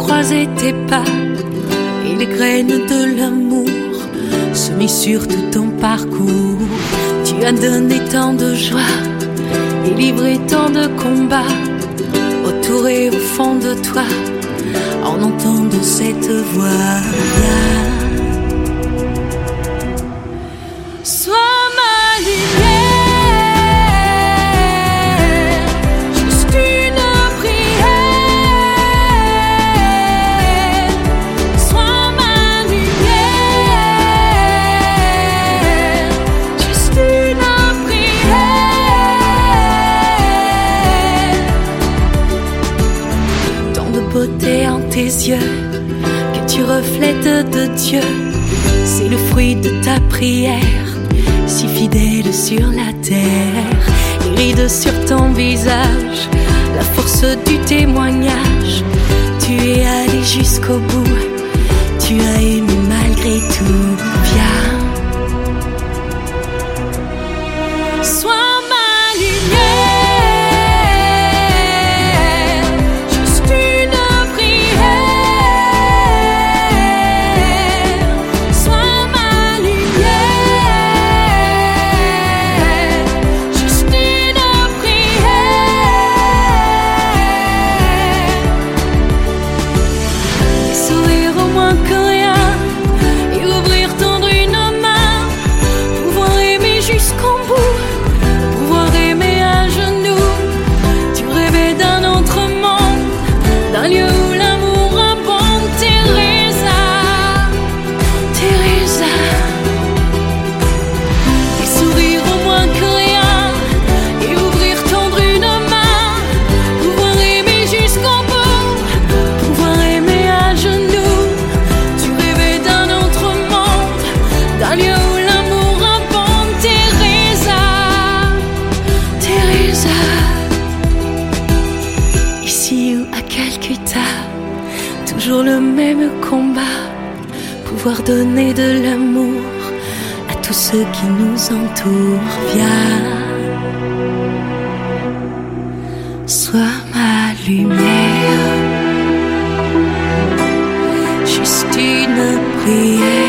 croiser tes pas et les graines de l'amour semées sur tout ton parcours. Tu as donné tant de joie et livré tant de combats autour et au fond de toi en entendant cette voix. Sois ma lumière. Beauté en tes yeux, que tu reflètes de Dieu, c'est le fruit de ta prière, si fidèle sur la terre. Les rides sur ton visage, la force du témoignage, tu es allé jusqu'au bout, tu as aimé malgré tout. Viens, sois ma lumière. Toujours le même combat, pouvoir donner de l'amour à tous ceux qui nous entourent. Viens, sois ma lumière, juste une prière.